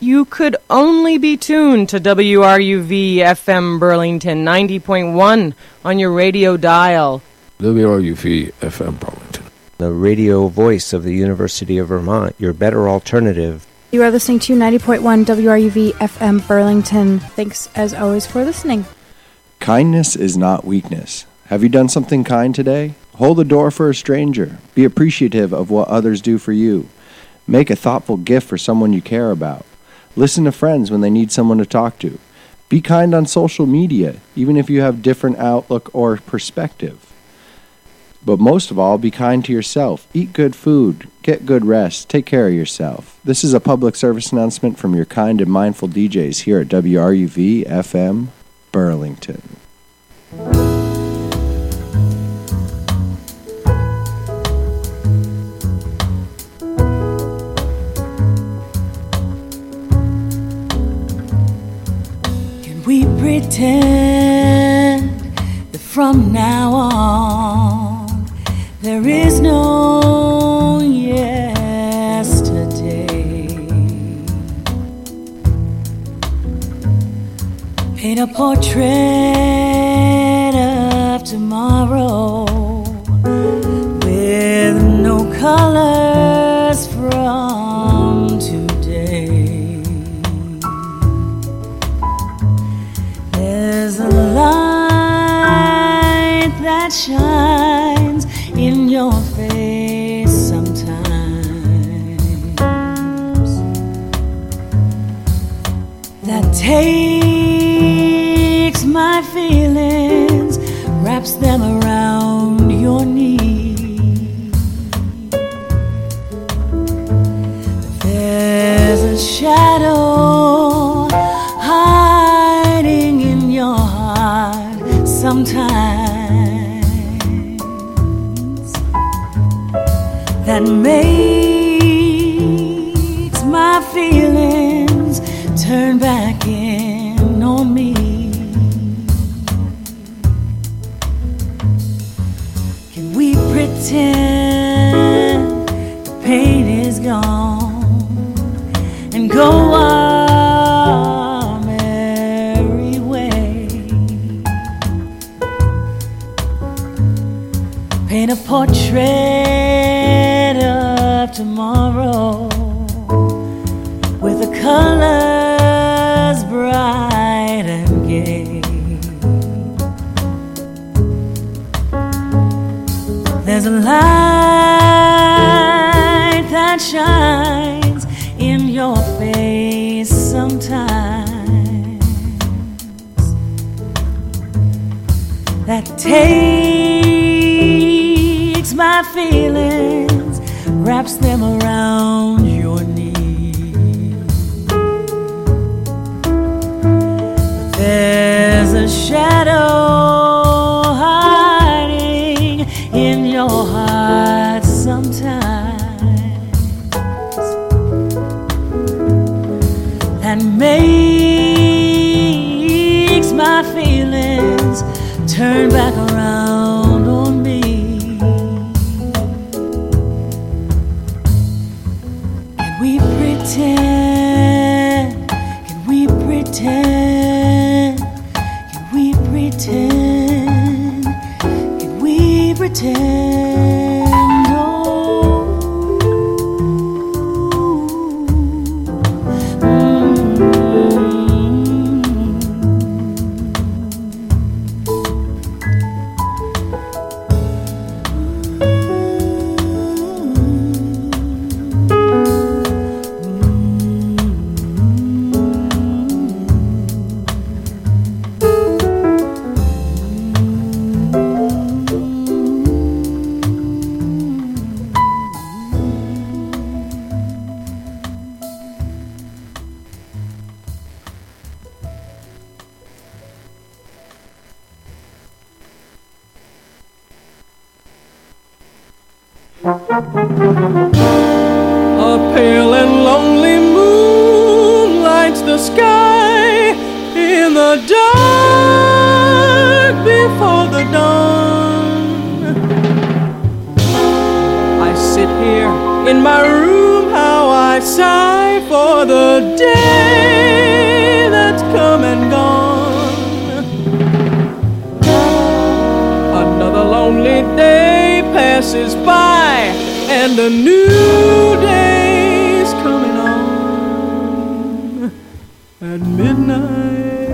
you could only be tuned to WRUV FM Burlington 90.1 on your radio dial. WRUV FM Burlington, the radio voice of the University of Vermont, your better alternative. You are listening to 90.1 WRUV FM Burlington. Thanks, as always, for listening. Kindness is not weakness. Have you done something kind today? Hold the door for a stranger. Be appreciative of what others do for you. Make a thoughtful gift for someone you care about. Listen to friends when they need someone to talk to. Be kind on social media, even if you have different outlook or perspective. But most of all, be kind to yourself. Eat good food. Get good rest. Take care of yourself. This is a public service announcement from your kind and mindful DJs here at WRUV FM Burlington. Can we pretend that from now on there is no yesterday? Paint a portrait of tomorrow with no colors from today. There's a light that shines in your face sometimes, that takes my feelings, wraps them around your knee. There's a shadow hiding in your heart sometimes, that makes my feelings turn back in on me. Can we pretend the pain is gone and go our merry way? Paint a portrait of tomorrow with the colors bright and gay. There's a light that shines in your face sometimes, that takes my feelings, wraps them around your knee. There's a shadow hiding in your heart sometimes, that makes my feelings turn back around on me. Can we pretend? Can we pretend? Can we pretend? Can we pretend? Oh. A pale and lonely moon lights the sky in the dark before the dawn. I sit here in my room how I sigh for the day that's come and gone. Another lonely day passes by, and a new day's coming on at midnight.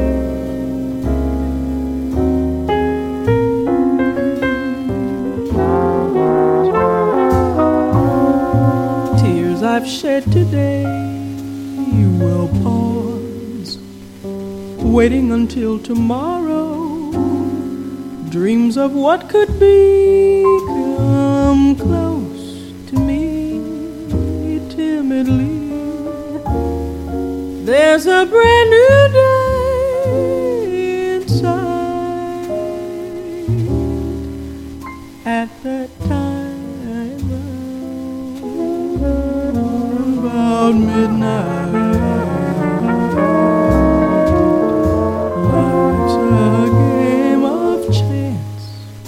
I've shed today will pause, waiting until tomorrow. Dreams of what could be come close to me timidly. There's a brand new day inside at that time. About midnight, life's a game of chance,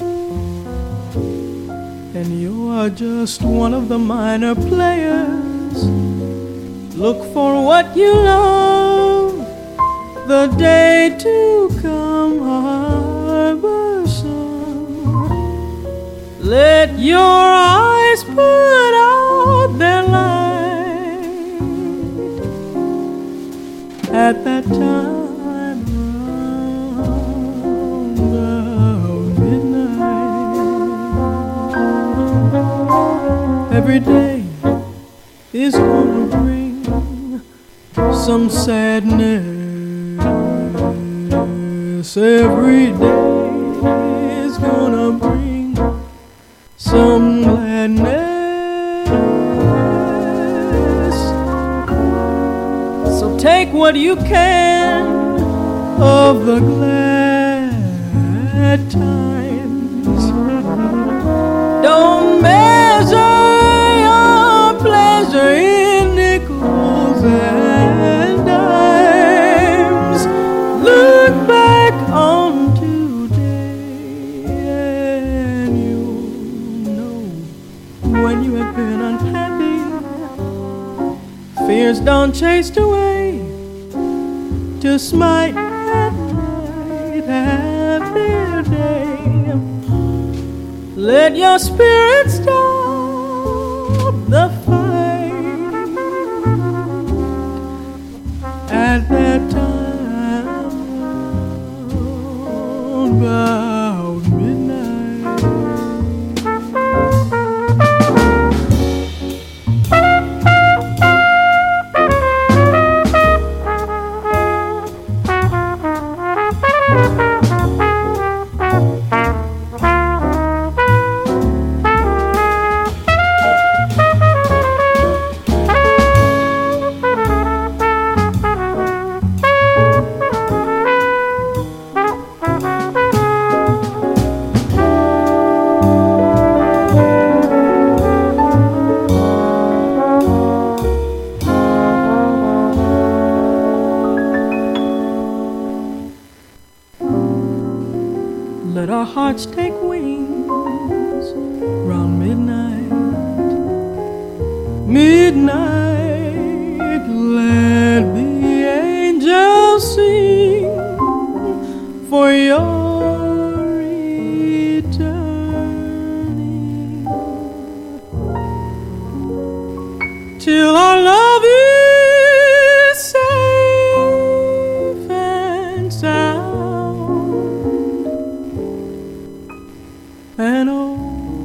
and you are just one of the minor players. Look for what you love, the day to come harborsome. Let your eyes put out their light at that time round about midnight. Every day is gonna bring some sadness. Every day is gonna bring some gladness. Take what you can of the glad times. Don't measure your pleasure in nickels and dimes. Look back on today and you'll know when you have been unhappy. Fears don't chase away. To smite at night after day. Let your spirit stop the fight at that time about midnight. Let our hearts take wings round midnight. Midnight, let the angels sing for your returning. Till our love is safe and sound. And oh,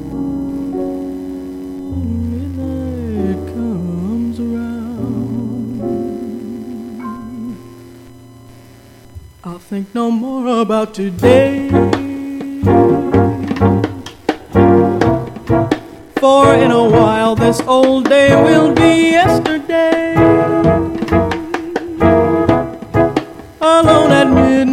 midnight comes around, I'll think no more about today, for in a while this old day will be yesterday. Alone at midnight